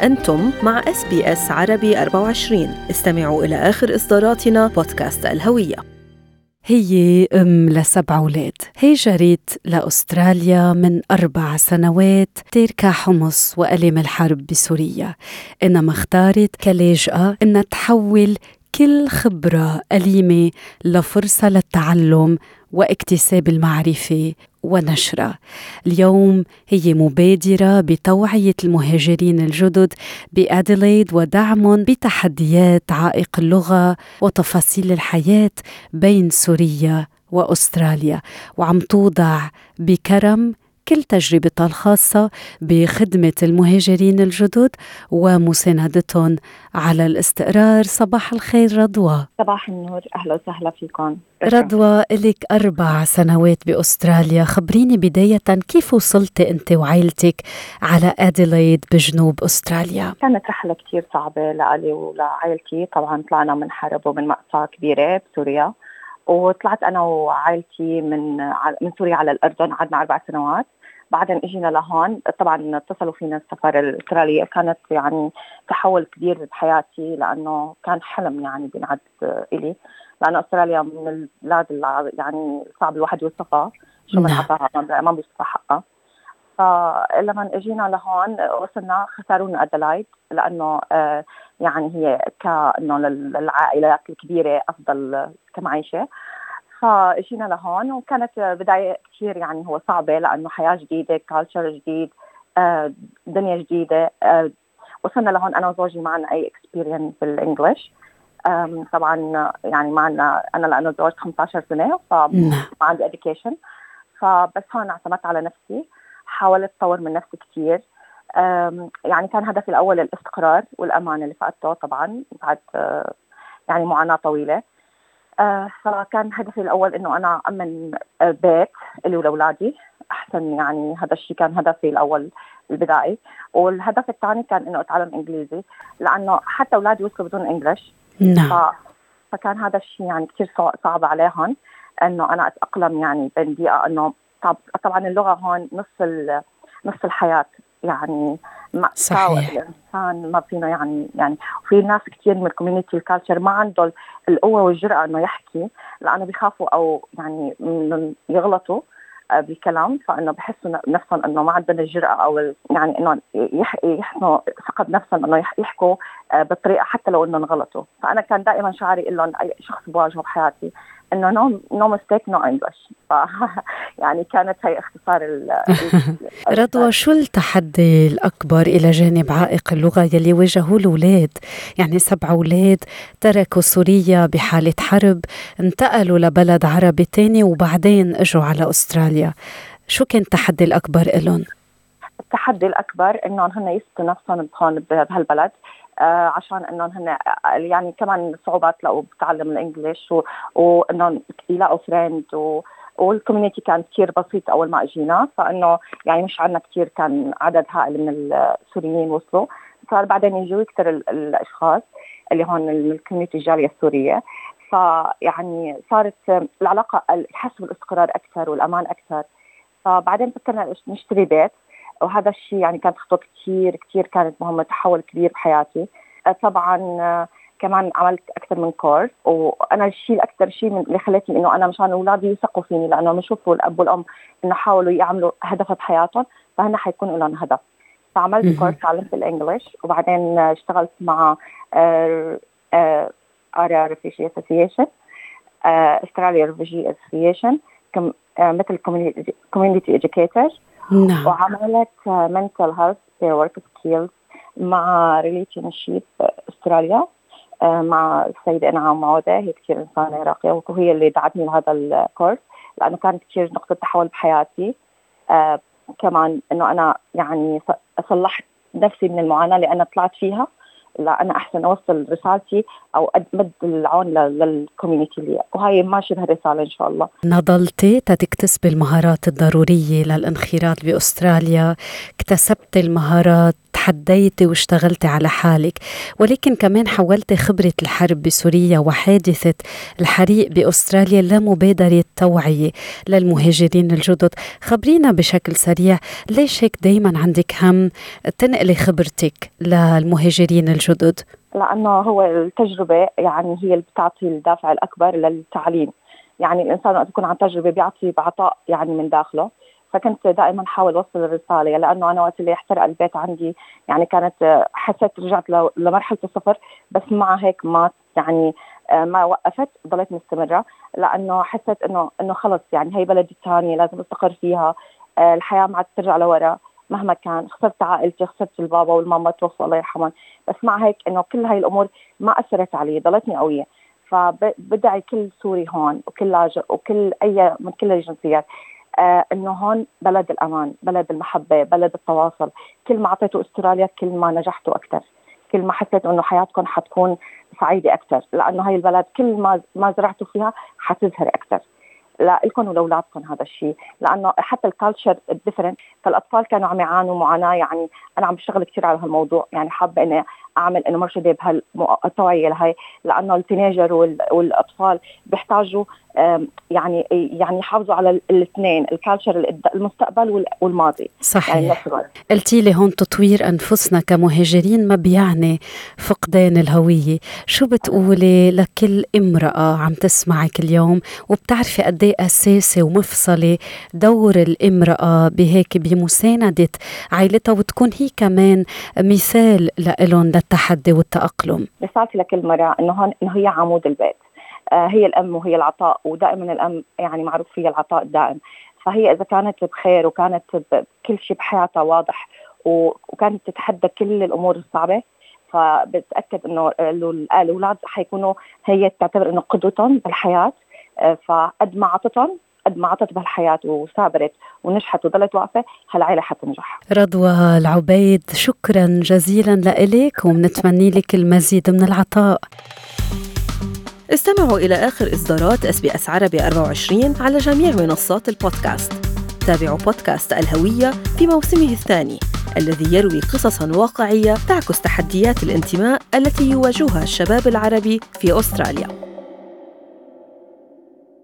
أنتم مع SBS عربي 24. استمعوا إلى آخر إصداراتنا بودكاست الهوية. هي أم ل7 أولاد. هاجرت لأستراليا من 4 سنوات ترك حمص وألم الحرب بسوريا، إنما اختارت كلاجئة إنها تحول كل خبرة أليمة لفرصة للتعلم واكتساب المعرفة ونشرها. اليوم هي مبادرة بتوعية المهاجرين الجدد بأديلايد ودعمهم بتحديات عائق اللغة وتفاصيل الحياة بين سوريا وأستراليا، وعم توضع بكرم كل تجربتها الخاصة بخدمة المهاجرين الجدد ومساندتهم على الاستقرار. صباح الخير رضوى. صباح النور، أهلا وسهلا فيكم. رضوى، إلك 4 سنوات بأستراليا، خبريني بداية كيف وصلتي أنت وعائلتك على أديلايد بجنوب أستراليا؟ كانت رحلة كتير صعبة لألي ولعائلتي. طبعا طلعنا من حرب ومن مأساة كبيرة بسوريا، وطلعت أنا وعائلتي من سوريا على الأردن. قعدنا 4 سنوات، بعدين اجينا لهون. طبعا اتصلوا فينا السفارة الأسترالية، كانت يعني تحول كبير بحياتي، لأنه كان حلم يعني بنعد إلي، لأن أستراليا من البلاد يعني صعب الواحد يوصفها شو من عطاها، ما بيوصفها حقها. فلما اجينا لهون وصلنا خسرونا أديلايد، لأنه يعني هي كأنه للعائلات الكبيرة أفضل كمعيشة. فاجينا لهون وكانت بداية كثير يعني هو صعبة، لأنه حياة جديدة، كالتشر جديد، دنيا جديدة. وصلنا لهون أنا وزوجي معنا أي experience بالإنجليش. طبعا يعني معنا أنا لأنه زوجت 15 سنة فما عندي education، فبس هون اعتمدت على نفسي، حاولت أطور من نفسي كثير. يعني كان هدفي الأول الاستقرار والأمان اللي فقدته طبعا بعد يعني معاناة طويلة. فكان هدفي الأول إنه أنا أمن بيت إلي ولأولادي أحسن، يعني هذا الشيء كان هدفي الأول البدائي. والهدف الثاني كان إنه أتعلم إنجليزي، لأنه حتى أولادي وصلوا بدون إنجليش. فكان هذا الشيء يعني كتير صعب عليهم إنه أنا أتأقلم يعني بين بيئة إنه طبعا اللغة هون نص الحياة يعني. صحيح. الإنسان ما فينا يعني وفي ناس كتير من الكوميونيتي الكالتشر ما عنده القوة والجرأة إنه يحكي، لأنه بيخافوا أو يعني يغلطوا بالكلام، فإنه بحسوا نفسهم إنه ما عندنا الجرأة أو يعني إنه يحسنوا ثقة بنفسهم إنه يحكوا بطريقة حتى لو إنه غلطوا. فأنا كان دائما شعاري إنه أي شخص بواجهه بحياتي إنه no mistake no English. يعني كانت هي اختصار رضوى، شو التحدي الأكبر إلى جانب عائق اللغة يلي واجهوه الأولاد؟ يعني 7 أولاد تركوا سوريا بحالة حرب، انتقلوا لبلد عربي تاني وبعدين اجوا على أستراليا. شو كان التحدي الأكبر إلهم؟ التحدي الأكبر إنهم هن يثبتوا نفسهم بهالبلد، عشان إنهم هن يعني كمان صعوبات لقوا بتعلم الإنجليش وإنهم يلاقوا فريند والكوميونيتي كان كتير بسيط أول ما أجينا، فإنه يعني مش عنا كتير، كان عدد هائل من السوريين وصلوا. صار بعدين يجوا يكتر الأشخاص اللي هون من الكوميونيتي الجالية السورية، فيعني صارت العلاقة الحس بالاستقرار أكثر والأمان أكثر. فبعدين فكرنا نشتري بيت، وهذا الشيء يعني كانت خطوة كتير كانت مهمة، تحول كبير بحياتي. طبعا كمان عملت أكثر من كورس، وأنا الأكثر شيء اللي خلتني إنه أنا مشان أولادي يثقوا فيني، لأنه بيشوفوا الأب والأم إنه حاولوا يعملوا هدف بحياتهم، فهنا حيكون لهم هدف. فعملت كورس، تعلمت الإنجليش، وبعدين اشتغلت مع ARIA Refugee Association، Australia Refugee Association، مثل Community Educator. وعملت mental health work skills مع relationship أستراليا مع السيدة إنعام معودة. هي كتير إنسانة راقية، وهي اللي دعتني لهذا الكورس، لأنه كان كتير نقطة تحول بحياتي. كمان إنه أنا يعني صلحت نفسي من المعاناة اللي أنا طلعت فيها، لا أنا أحسن أوصل رسالتي أو أمد العون للكوميونيتي لي، وهي ماشي بهالرسالة إن شاء الله. نضلتي تكتسبي المهارات الضرورية للانخراط بأستراليا، اكتسبت المهارات تحديتي واشتغلتي على حالك، ولكن كمان حولتي خبرة الحرب بسوريا وحادثة الحريق بأستراليا لمبادرة توعية للمهاجرين الجدد. خبرينا بشكل سريع ليش هيك دايما عندك هم تنقلي خبرتك للمهاجرين الجدد؟ لأنه هو التجربة يعني هي اللي بتعطي الدافع الأكبر للتعليم. يعني الإنسان وقت يكون عن تجربة بيعطي بعطاء يعني من داخله. فكنت دائما حاول أوصل الرسالة، لأنه أنا وقت اللي احترق البيت عندي يعني كانت حسيت رجعت لمرحلة الصفر، بس مع هيك ما يعني ما وقفت، ضليت مستمرة، لأنه حسيت إنه خلص يعني هي بلدي الثانية لازم استقر فيها. الحياة ما عاد ترجع لورا مهما كان. خسرت عائلتي، خسرت البابا والماما توفوا الله يرحمهم، بس مع هيك إنه كل هاي الأمور ما أثرت علي، ضلتني قوية. فبدعي كل سوري هون وكل لاجئ وكل أي من كل الجنسيات إنه هون بلد الأمان، بلد المحبة، بلد التواصل. كل ما أعطيته أستراليا كل ما نجحتوا أكثر، كل ما حسيت إنه حياتكم حتكون سعيدة أكثر، لأنه هاي البلد كل ما زرعتوا فيها حتزهر أكثر لكم ولأولادكم. هذا الشيء لأنه حتى الكالتشر ديفرنت، فالأطفال كانوا عم يعانوا معاناة. يعني أنا عم بشتغل كثير على هالموضوع، يعني حابة إني أعمل إنه مرشدة بهالتوعية لهي، لأنه التينيجر والأطفال بيحتاجوا يعني يحافظوا على الاثنين، الكالتشر المستقبل والماضي. صحيح. يعني قلتي لي هون تطوير أنفسنا كمهاجرين ما بيعني فقدان الهوية. شو بتقولي لكل امرأة عم تسمعك اليوم وبتعرفي قد ايه أساسي ومفصلي دور الامرأة بهيك بمساندة عائلتها، وتكون هي كمان مثال لهم للتحدي والتأقلم؟ رسالتي لكل مرة إنه هي عمود البيت، هي الأم وهي العطاء، ودائما الأم يعني معروف فيها العطاء الدائم. فهي إذا كانت بخير وكانت كل شيء بحياتها واضح وكانت تتحدى كل الأمور الصعبة، فبتأكد إنه الأولاد حيكونوا هي تعتبر إنه قدوتهم بالحياة. فقد ما عطتهم قد ما عطت بهالحياة وثابرت ونجحت وضلت واقفة، هالعائلة حتنجح. رضوى العبيد، شكرا جزيلا لإلك وبنتمنى لك المزيد من العطاء. استمعوا إلى آخر إصدارات SBS عربي 24 على جميع منصات البودكاست. تابعوا بودكاست الهوية في موسمه الثاني الذي يروي قصصاً واقعية تعكس تحديات الانتماء التي يواجهها الشباب العربي في أستراليا.